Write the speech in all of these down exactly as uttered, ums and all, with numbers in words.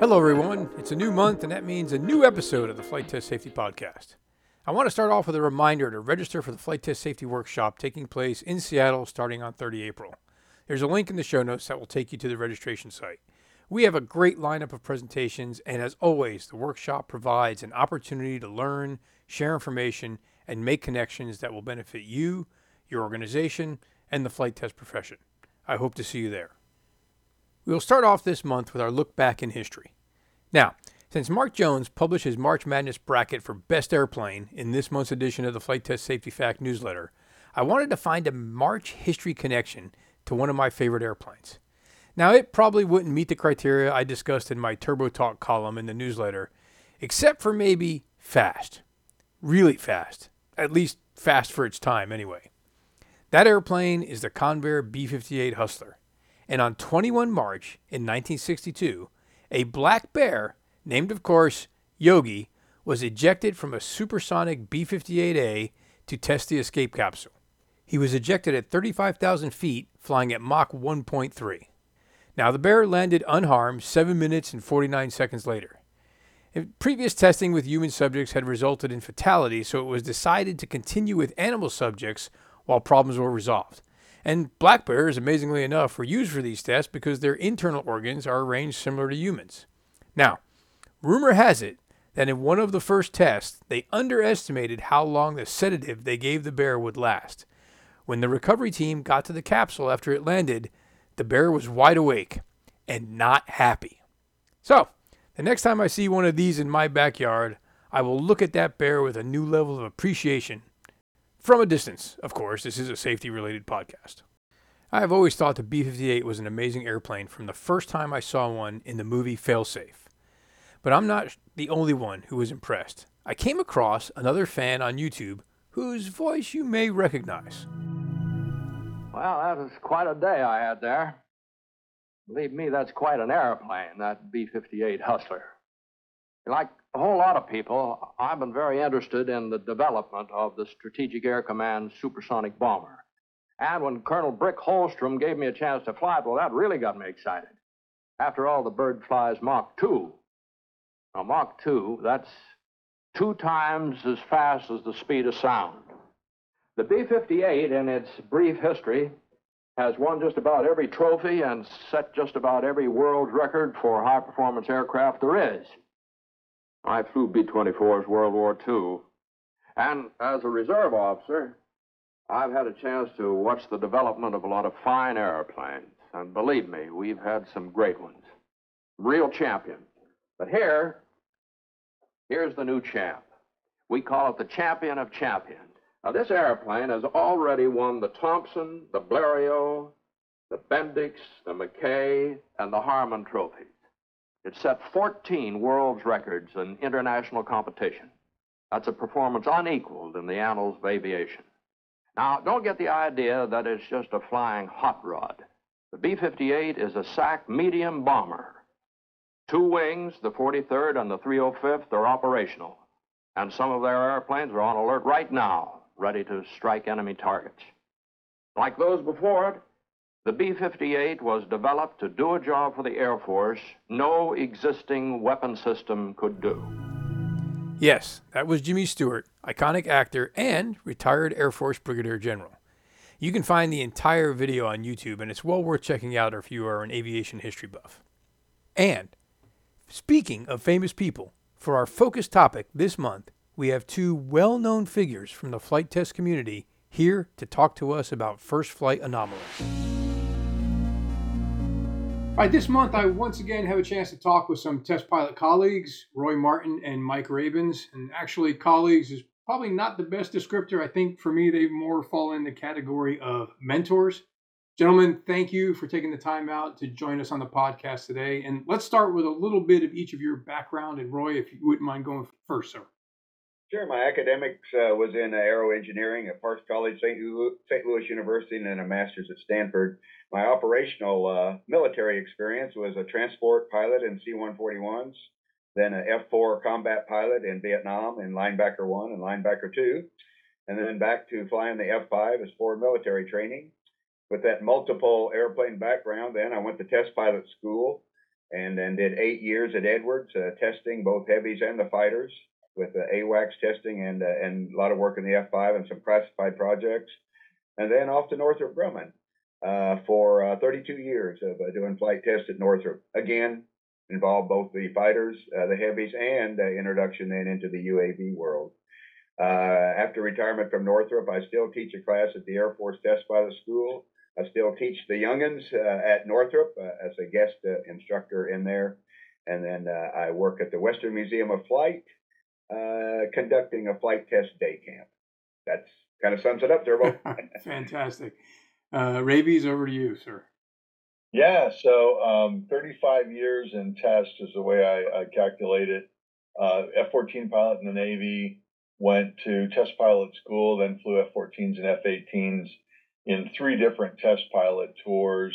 Hello, everyone. It's a new month, and that means a new episode of the Flight Test Safety Podcast. I want to start off with a reminder to register for the Flight Test Safety Workshop taking place in Seattle starting on the thirtieth of April. There's a link in the show notes that will take you to the registration site. We have a great lineup of presentations, and as always, the workshop provides an opportunity to learn, share information, and make connections that will benefit you, your organization, and the flight test profession. I hope to see you there. We will start off this month with our look back in history. Now, since Mark Jones published his March Madness bracket for Best Airplane in this month's edition of the Flight Test Safety Fact newsletter, I wanted to find a March history connection to one of my favorite airplanes. Now, it probably wouldn't meet the criteria I discussed in my Turbo Talk column in the newsletter, except for maybe fast. Really fast. At least fast for its time, anyway. That airplane is the Convair B fifty-eight Hustler. And on the twenty-first of March in nineteen sixty-two, a black bear, named of course Yogi, was ejected from a supersonic B fifty-eight A to test the escape capsule. He was ejected at thirty-five thousand feet, flying at Mach one point three. Now, the bear landed unharmed seven minutes and forty-nine seconds later. Previous testing with human subjects had resulted in fatality, so it was decided to continue with animal subjects while problems were resolved. And black bears, amazingly enough, were used for these tests because their internal organs are arranged similar to humans. Now, rumor has it that in one of the first tests, they underestimated how long the sedative they gave the bear would last. When the recovery team got to the capsule after it landed, the bear was wide awake and not happy. So, the next time I see one of these in my backyard, I will look at that bear with a new level of appreciation. From a distance, of course. This is a safety-related podcast. I have always thought the B fifty-eight was an amazing airplane from the first time I saw one in the movie Failsafe. But I'm not the only one who was impressed. I came across another fan on YouTube whose voice you may recognize. Well, that was quite a day I had there. Believe me, that's quite an airplane, that B fifty-eight Hustler. Like a whole lot of people, I've been very interested in the development of the Strategic Air Command supersonic bomber. And when Colonel Brick Holstrom gave me a chance to fly it, well, that really got me excited. After all, the bird flies Mach two. Now, Mach two, that's two times as fast as the speed of sound. The B fifty-eight, in its brief history, has won just about every trophy and set just about every world record for high-performance aircraft there is. I flew B twenty-fours World War Two, and as a reserve officer, I've had a chance to watch the development of a lot of fine airplanes, and believe me, we've had some great ones, real champions. But here, here's the new champ. We call it the champion of champions. Now, this airplane has already won the Thompson, the Blériot, the Bendix, the McKay, and the Harmon trophies. It set fourteen world's records in international competition. That's a performance unequaled in the annals of aviation. Now, don't get the idea that it's just a flying hot rod. The B fifty-eight is a S A C medium bomber. Two wings, the forty-third and the three oh fifth, are operational. And some of their airplanes are on alert right now, ready to strike enemy targets. Like those before it, the B fifty-eight was developed to do a job for the Air Force no existing weapon system could do. Yes, that was Jimmy Stewart, iconic actor and retired Air Force Brigadier General. You can find the entire video on YouTube, and it's well worth checking out if you are an aviation history buff. And, speaking of famous people, for our focus topic this month, we have two well-known figures from the flight test community here to talk to us about first flight anomalies. All right, this month I once again have a chance to talk with some test pilot colleagues, Roy Martin and Mike Rabins. And actually, colleagues is probably not the best descriptor. I think for me, they more fall in the category of mentors. Gentlemen, thank you for taking the time out to join us on the podcast today. And let's start with a little bit of each of your background. And Roy, if you wouldn't mind going first, sir. Sure. My academics uh, was in uh, aero engineering at Parks College, Saint Louis, Saint Louis University, and then a master's at Stanford. My operational uh, military experience was a transport pilot in C one forty-ones, then an F four combat pilot in Vietnam in Linebacker one and Linebacker two, and then back to flying the F five as forward military training. With that multiple airplane background, then I went to test pilot school and then did eight years at Edwards, uh, testing both heavies and the fighters with uh, AWACS testing and, uh, and a lot of work in the F five and some classified projects. And then off to Northrop Grumman uh, for uh, thirty-two years of uh, doing flight tests at Northrop. Again, involved both the fighters, uh, the heavies, and uh, introduction then into the U A V world. Uh, after retirement from Northrop, I still teach a class at the Air Force Test Pilot School. I still teach the youngins uh, at Northrop uh, as a guest uh, instructor in there. And then uh, I work at the Western Museum of Flight, uh, conducting a flight test day camp. That's kind of sums it up, Turbo. Fantastic. Uh, Rabies, over to you, sir. Yeah, so um, thirty-five years in test is the way I, I calculate it. Uh, F fourteen pilot in the Navy, went to test pilot school, then flew F fourteens and F eighteens in three different test pilot tours.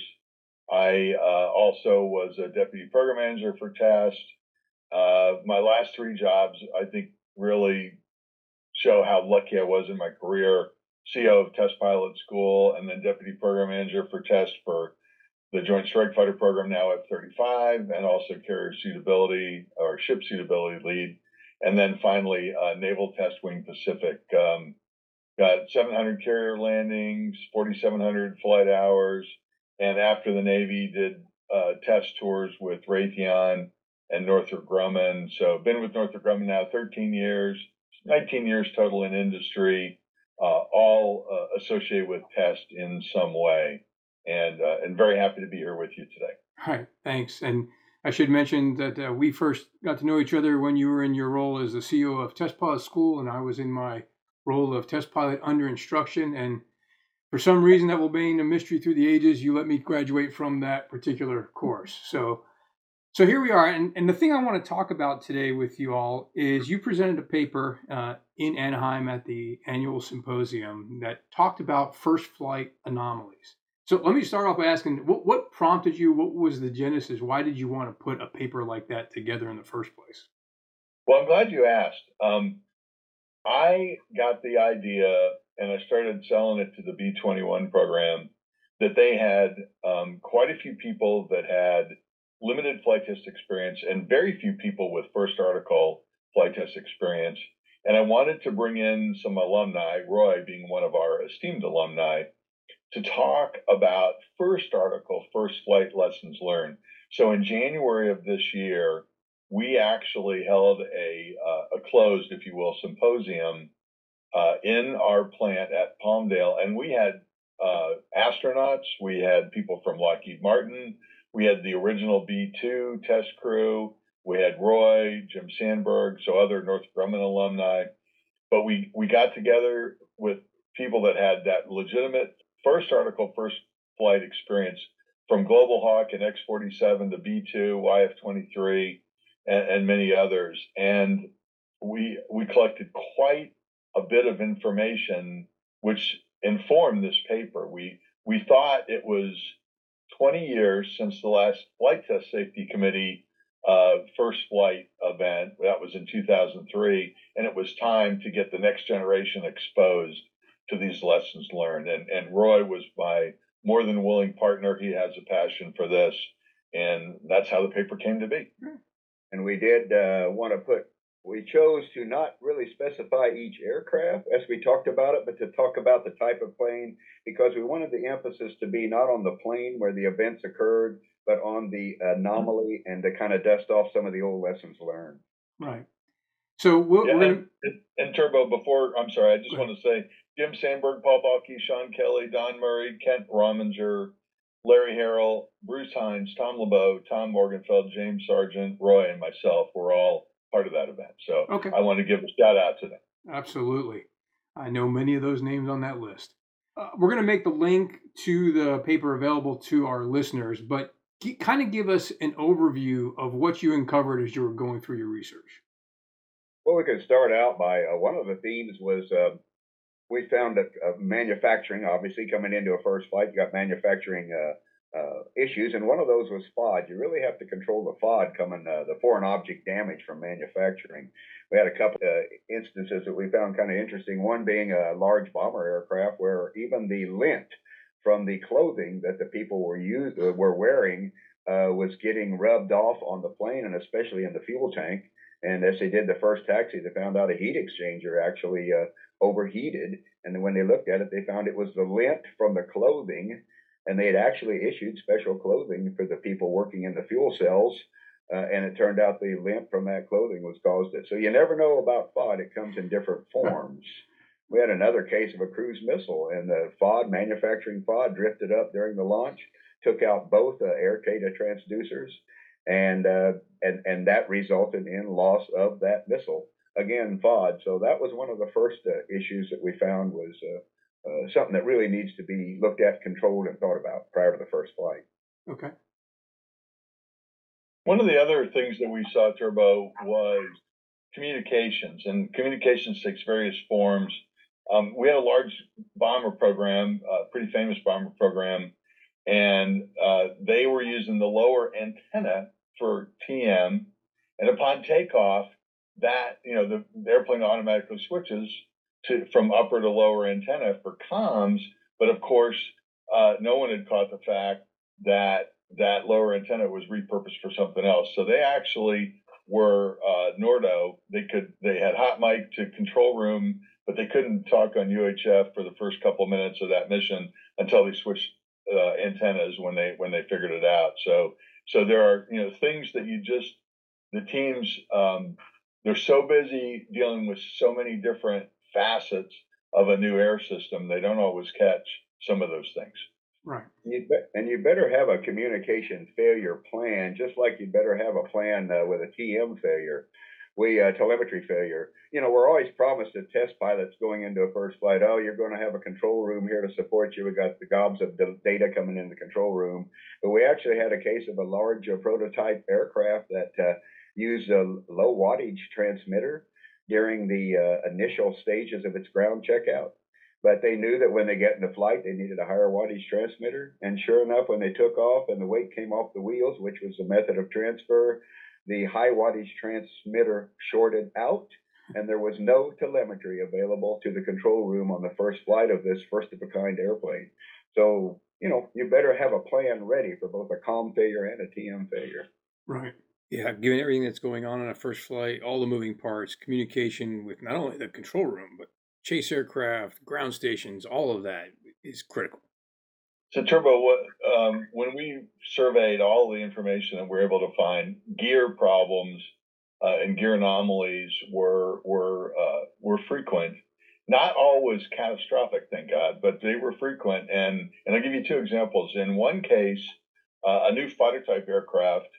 I uh, also was a deputy program manager for test. Uh, my last three jobs, I think, really show how lucky I was in my career. C O of test pilot school, and then deputy program manager for test for the Joint Strike Fighter program, now F thirty-five, and also carrier suitability or ship suitability lead. And then finally, uh, Naval Test Wing Pacific. Um, got seven hundred carrier landings, forty-seven hundred flight hours, and after the Navy did uh, test tours with Raytheon and Northrop Grumman. So been with Northrop Grumman now thirteen years, nineteen years total in industry, uh, all uh, associated with test in some way. And uh, and very happy to be here with you today. All right, thanks. And I should mention that uh, we first got to know each other when you were in your role as the C O of Test Pilot School, and I was in my role of Test Pilot under instruction. And for some reason that will remain a mystery through the ages, you let me graduate from that particular course. So, so here we are. And, and the thing I want to talk about today with you all is you presented a paper uh, in Anaheim at the annual symposium that talked about first flight anomalies. So let me start off by asking, what, what prompted you? What was the genesis? Why did you want to put a paper like that together in the first place? Well, I'm glad you asked. Um, I got the idea, and I started selling it to the B twenty-one program, that they had um, quite a few people that had limited flight test experience and very few people with first article flight test experience. And I wanted to bring in some alumni, Roy being one of our esteemed alumni, to talk about first article, first flight lessons learned. So in January of this year, we actually held a, uh, a closed, if you will, symposium uh, in our plant at Palmdale. And we had uh, astronauts, we had people from Lockheed Martin, we had the original B two test crew, we had Roy, Jim Sandberg, so other Northrop Grumman alumni. But we, we got together with people that had that legitimate first article, first flight experience from Global Hawk and X forty-seven to B two, Y F twenty-three, and, and many others. And we we collected quite a bit of information which informed this paper. We we thought it was twenty years since the last Flight Test Safety Committee uh, first flight event. That was in two thousand three, and it was time to get the next generation exposed to these lessons learned. And, and Roy was my more than willing partner. He has a passion for this, and that's how the paper came to be. And we did uh, want to put, we chose to not really specify each aircraft as we talked about it, but to talk about the type of plane, because we wanted the emphasis to be not on the plane where the events occurred, but on the anomaly and to kind of dust off some of the old lessons learned. Right. So we're, yeah, we're and, and Turbo, before, I'm sorry, I just want to say, Jim Sandberg, Paul Balke, Sean Kelly, Don Murray, Kent Rominger, Larry Harrell, Bruce Hines, Tom LeBeau, Tom Morgenfeld, James Sargent, Roy, and myself were all part of that event. So okay. I want to give a shout out to them. Absolutely. I know many of those names on that list. Uh, we're going to make the link to the paper available to our listeners, but kind of give us an overview of what you uncovered as you were going through your research. Well, we could start out by uh, one of the themes was uh, we found that uh, manufacturing, obviously coming into a first flight, you got manufacturing uh, uh, issues, and one of those was F O D. You really have to control the F O D coming, uh, the foreign object damage from manufacturing. We had a couple uh, instances that we found kind of interesting, one being a large bomber aircraft where even the lint from the clothing that the people were used, uh, were wearing uh, was getting rubbed off on the plane, and especially in the fuel tank. And as they did the first taxi, they found out a heat exchanger actually uh, overheated. And then when they looked at it, they found it was the lint from the clothing. And they had actually issued special clothing for the people working in the fuel cells. Uh, and it turned out the lint from that clothing was caused it. So you never know about F O D. It comes in different forms. We had another case of a cruise missile, and the F O D, manufacturing F O D, drifted up during the launch, took out both uh, air data transducers, and, uh, and, and that resulted in loss of that missile. Again, F O D. So that was one of the first uh, issues that we found was uh, uh, something that really needs to be looked at, controlled, and thought about prior to the first flight. Okay. One of the other things that we saw, Turbo, was communications, and communications takes various forms. Um, we had a large bomber program, a pretty famous bomber program, and uh, they were using the lower antenna for T M. And upon takeoff, that, you know, the, the airplane automatically switches to from upper to lower antenna for comms. But of course, uh, no one had caught the fact that that lower antenna was repurposed for something else. So they actually were uh, Nordo. They could they had hot mic to control room, but they couldn't talk on U H F for the first couple of minutes of that mission until they switched uh, antennas when they when they figured it out. So so there are, you know, things that you just the teams um, they're so busy dealing with so many different facets of a new air system, they don't always catch some of those things. Right. You be, and you better have a communication failure plan, just like you better have a plan uh, with a T M failure, we uh, telemetry failure. You know, we're always promised to test pilots going into a first flight, oh, you're going to have a control room here to support you. We got the gobs of data coming in the control room. But we actually had a case of a large uh, prototype aircraft that uh, used a low wattage transmitter during the uh, initial stages of its ground checkout. But they knew that when they get into flight, they needed a higher wattage transmitter. And sure enough, when they took off and the weight came off the wheels, which was the method of transfer, the high wattage transmitter shorted out, and there was no telemetry available to the control room on the first flight of this first of a kind airplane. So, you know, you better have a plan ready for both a comm failure and a T M failure. Right. Yeah, given everything that's going on on a first flight, all the moving parts, communication with not only the control room, but chase aircraft, ground stations, all of that is critical. So, Turbo, what, um, when we surveyed all the information that we're able to find, gear problems uh, and gear anomalies were were uh, were frequent. Not always catastrophic, thank God, but they were frequent. And and I'll give you two examples. In one case, uh, a new fighter type aircraft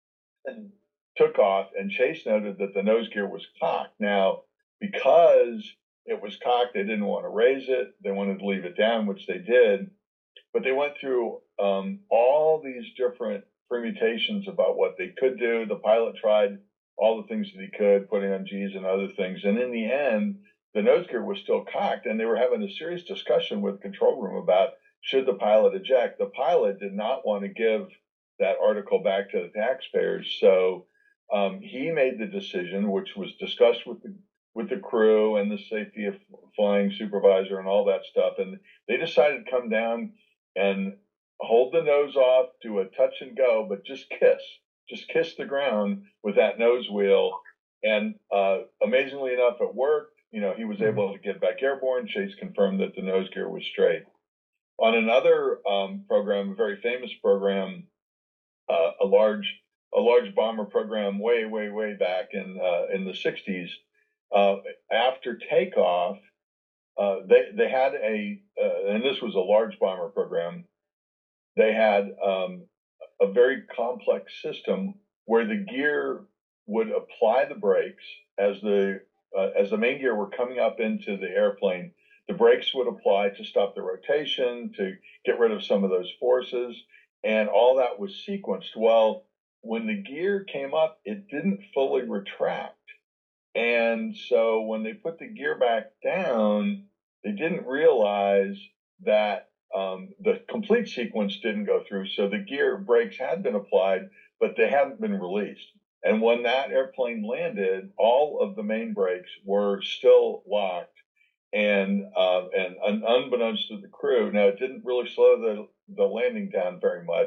took off, and Chase noted that the nose gear was cocked. Now, because it was cocked, they didn't want to raise it. They wanted to leave it down, which they did. But they went through um, all these different permutations about what they could do. The pilot tried all the things that he could, putting on G's and other things. And in the end, the nose gear was still cocked, and they were having a serious discussion with the control room about should the pilot eject. The pilot did not want to give that article back to the taxpayers. So um, he made the decision, which was discussed with the with the crew and the safety of flying supervisor and all that stuff. And they decided to come down and hold the nose off, do a touch and go, but just kiss, just kiss the ground with that nose wheel. And uh, amazingly enough, it worked. You know, he was able to get back airborne. Chase confirmed that the nose gear was straight. On another um, program, a very famous program, uh, a large a large bomber program way, way, way back in uh, in the sixties, uh, after takeoff, uh, they they had a uh, and this was a large bomber program. They had um, a very complex system where the gear would apply the brakes as the uh, as the main gear were coming up into the airplane. The brakes would apply to stop the rotation, to get rid of some of those forces, and all that was sequenced. Well, when the gear came up, it didn't fully retract. And so when they put the gear back down, they didn't realize that um, the complete sequence didn't go through. So the gear brakes had been applied, but they hadn't been released. And when that airplane landed, all of the main brakes were still locked. And uh, and un- unbeknownst to the crew, now it didn't really slow the, the landing down very much,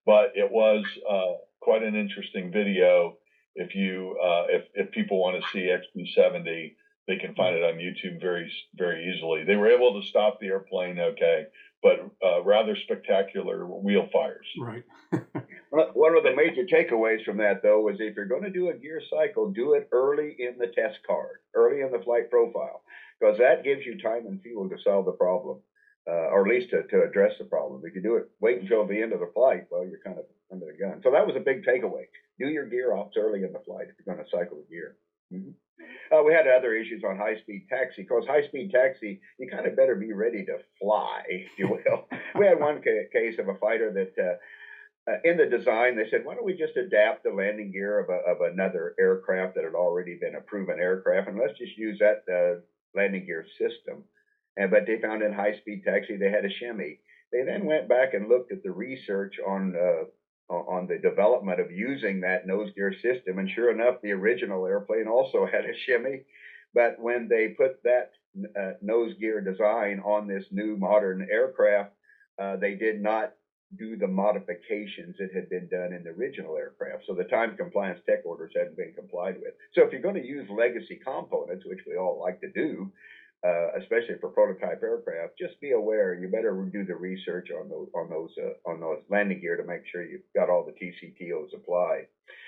but it was uh, quite an interesting video. If you uh, if if people want to see X B seventy, they can find it on YouTube very very easily. They were able to stop the airplane, okay, but uh, rather spectacular wheel fires. Right. One of the major takeaways from that, though, was if you're going to do a gear cycle, do it early in the test card, early in the flight profile, because that gives you time and fuel to solve the problem, uh, or at least to, to address the problem. If you do it, wait until the end of the flight, well, you're kind of under the gun. So that was a big takeaway. Do your gear ops early in the flight if you're going to cycle the gear. Mm-hmm. Uh, we had other issues on high-speed taxi. Because high-speed taxi, you kind of better be ready to fly, if you will. We had one ca- case of a fighter that... Uh, Uh, in the design, they said, why don't we just adapt the landing gear of, a, of another aircraft that had already been a proven aircraft, and let's just use that uh, landing gear system. And but they found in high-speed taxi they had a shimmy. They then went back and looked at the research on uh, on the development of using that nose gear system, and sure enough, the original airplane also had a shimmy. But when they put that uh, nose gear design on this new modern aircraft, uh, they did not do the modifications that had been done in the original aircraft. So the time compliance tech orders hadn't been complied with. So if you're going to use legacy components, which we all like to do, uh, especially for prototype aircraft, just be aware. You better do the research on those on those uh, on those landing gear to make sure you've got all the T C T Os applied.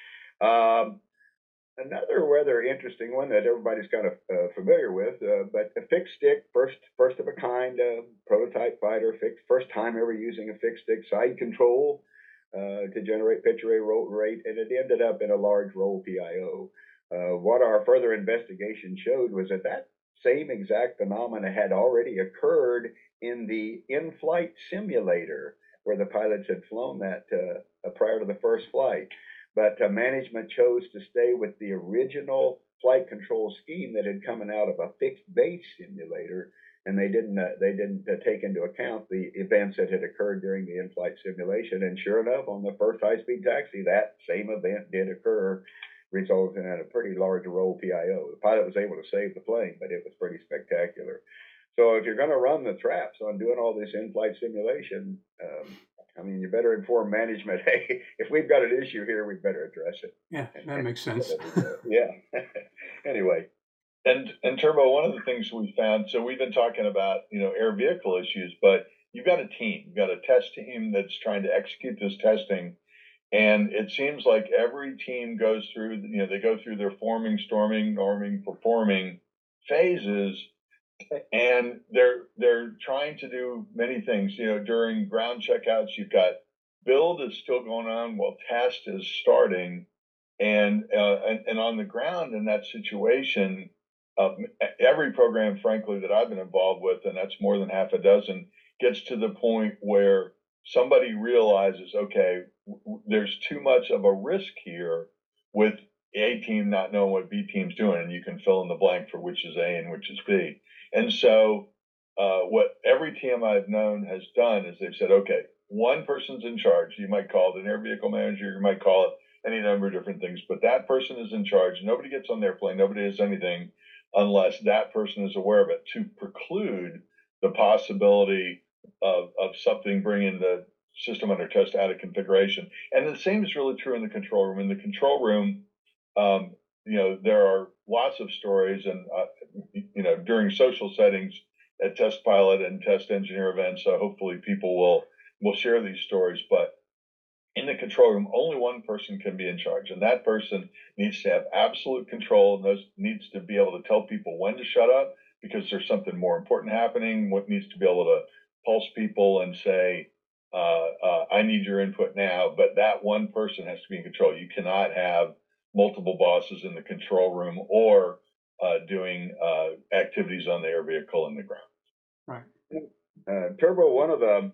Um, Another rather interesting one that everybody's kind of uh, familiar with, uh, but a fixed stick, first first of a kind uh, prototype fighter, fixed, first time ever using a fixed stick side control uh, to generate pitch array roll rate, and it ended up in a large roll P I O. Uh, what our further investigation showed was that that same exact phenomena had already occurred in the in-flight simulator where the pilots had flown that uh, prior to the first flight. But uh, management chose to stay with the original flight control scheme that had coming out of a fixed base simulator, and they didn't uh, they didn't uh, take into account the events that had occurred during the in-flight simulation. And sure enough, on the first high-speed taxi, that same event did occur, resulting in a pretty large roll P I O. The pilot was able to save the plane, but it was pretty spectacular. So if you're going to run the traps on doing all this in-flight simulation, um, I mean, you better inform management, hey, if we've got an issue here, we better address it. Yeah, that makes sense. Yeah. Anyway. And, and Turbo, one of the things we found, so we've been talking about, you know, air vehicle issues, but you've got a team, you've got a test team that's trying to execute this testing. And it seems like every team goes through, you know, they go through their forming, storming, norming, performing phases. And they're they're trying to do many things. You know, during ground checkouts, you've got build is still going on while test is starting, and uh, and, and on the ground in that situation, uh, every program, frankly, that I've been involved with, and that's more than half a dozen, gets to the point where somebody realizes, okay, w- there's too much of a risk here with A team not knowing what B team's doing, and you can fill in the blank for which is A and which is B. And so uh, what every T M I've known has done is they've said, okay, one person's in charge. You might call it an air vehicle manager. You might call it any number of different things. But that person is in charge. Nobody gets on the airplane. Nobody does anything unless that person is aware of it to preclude the possibility of, of something bringing the system under test out of configuration. And the same is really true in the control room. In the control room, um, you know, there are lots of stories, and uh, you know, during social settings at test pilot and test engineer events, so hopefully people will will share these stories. But in the control room, only one person can be in charge, and that person needs to have absolute control, and those needs to be able to tell people when to shut up because there's something more important happening. What needs to be able to pulse people and say, uh, uh, "I need your input now." But that one person has to be in control. You cannot have multiple bosses in the control room or uh, doing uh, activities on the air vehicle in the ground. Right. Uh, Turbo, one of the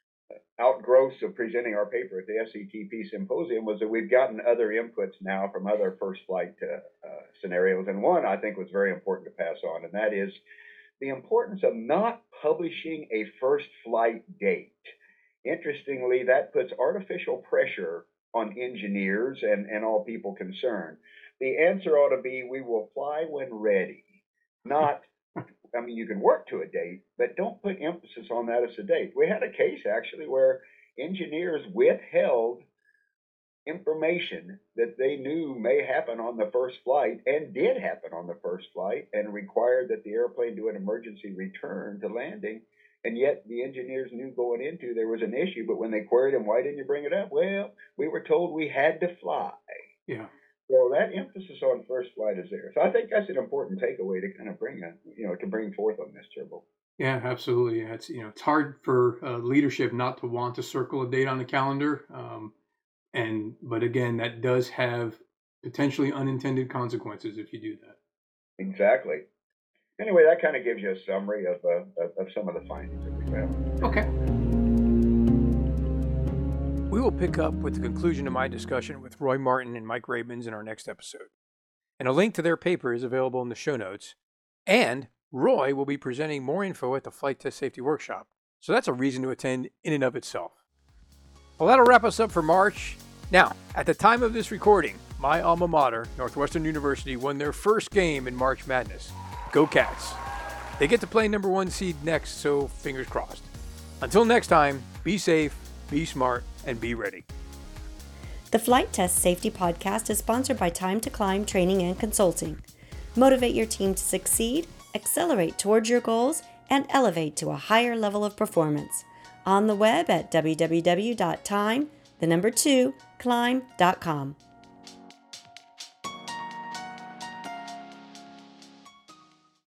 outgrowths of presenting our paper at the S C T P symposium was that we've gotten other inputs now from other first flight uh, uh, scenarios. And one I think was very important to pass on, and that is the importance of not publishing a first flight date. Interestingly, that puts artificial pressure on engineers and, and all people concerned. The answer ought to be, we will fly when ready. Not, I mean, you can work to a date, but don't put emphasis on that as a date. We had a case, actually, where engineers withheld information that they knew may happen on the first flight and did happen on the first flight and required that the airplane do an emergency return to landing. And yet the engineers knew going into there was an issue, but when they queried them, why didn't you bring it up? Well, we were told we had to fly. Yeah. So that emphasis on first flight is there. So I think that's an important takeaway to kind of bring a, you know, to bring forth on this, Turbo. Yeah, absolutely. Yeah, it's, you know, it's hard for uh, leadership not to want to circle a date on the calendar. Um, and, but again, that does have potentially unintended consequences if you do that. Exactly. Anyway, that kind of gives you a summary of, uh, of, of some of the findings that we found. Okay. We will pick up with the conclusion of my discussion with Roy Martin and Mike Rabins in our next episode. And a link to their paper is available in the show notes. And Roy will be presenting more info at the Flight Test Safety Workshop. So that's a reason to attend in and of itself. Well, that'll wrap us up for March. Now, at the time of this recording, my alma mater, Northwestern University, won their first game in March Madness. Go Cats. They get to play number one seed next, so fingers crossed. Until next time, be safe, be smart, and be ready. The Flight Test Safety Podcast is sponsored by Time to Climb Training and Consulting. Motivate your team to succeed, accelerate towards your goals, and elevate to a higher level of performance. On the web at w w w dot time, the number two, climb dot com.